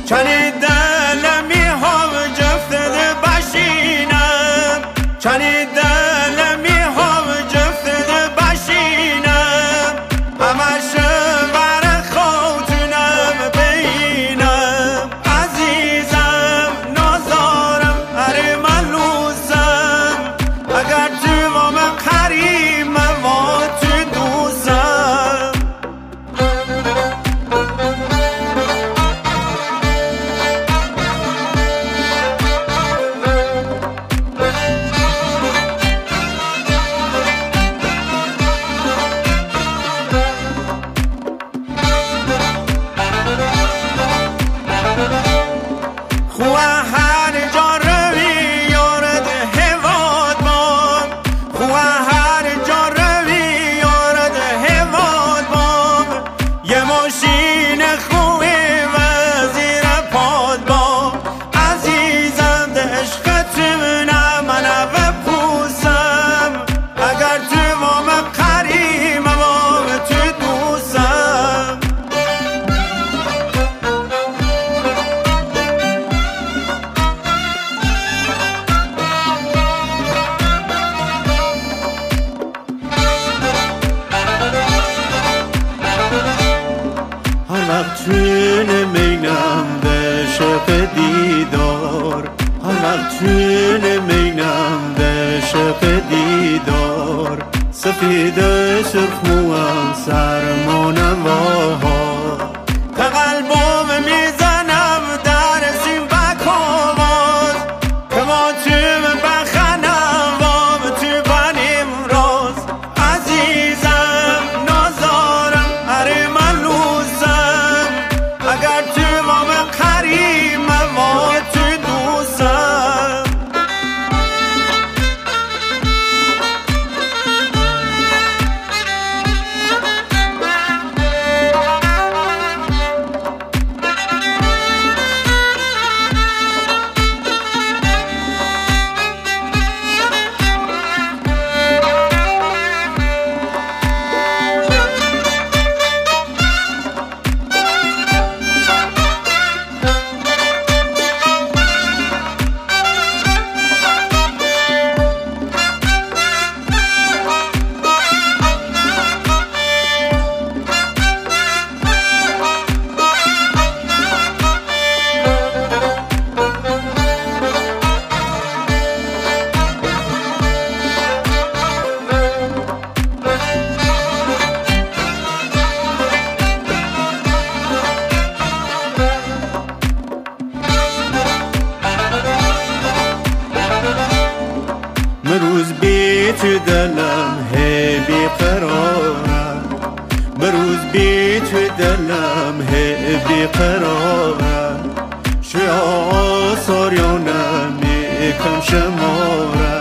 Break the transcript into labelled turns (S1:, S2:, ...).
S1: چنی دلمی ها جفته بشینم چنی دلمی ها جفته بشینم همش بر خودتونم بینم عزیزم نازارم هر ملوزم اگر تو با من قریب و تو دوستم خواه هر جا روی یارد هواد بام خواه هر جا روی یارد هواد بام یه ماشین خوی وزیر پاد بام عزیزم ده عشقتونم من و پوسم اگر تو با من قریب و تو دوستم هر وقت چون مینم به شوق دیدار هر وقت چون مینم به شوق دیدار سفید سرخموام سرمانواها تا قلبم میزنم در سیم بکواز که با تو بخنم وام تو بنیم راز عزیزم نازارم هر ملوزم اگر تو با من قریب و تو دوستم بروز بی تو دلم هی بی قرارم بروز بی تو دلم هی بی قرارم شوی آثار یانم یکم شمارم